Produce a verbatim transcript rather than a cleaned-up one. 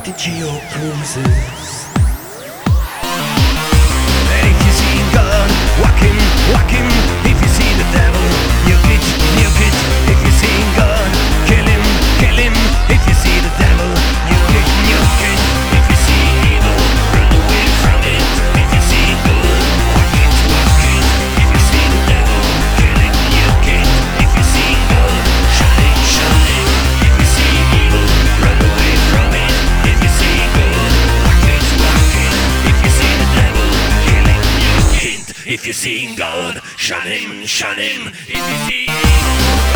addicted to your bruises. And if you see him gone, whack him, whack him. If you see the devil, nuke it, nuke it. If you see him gone, kill him, kill him. If you see the devil, nuke it, nuke it. If you see evil, run away from it. If you see good, whack it, whack it. If you see the devil, kill him, nuke it. If you see good, shut it, shut it. If you see evil, run away from it. If you see good, whack it, whack it. If you see the devil, kill him, nuke it. If you see God, shun him, shun him. If you see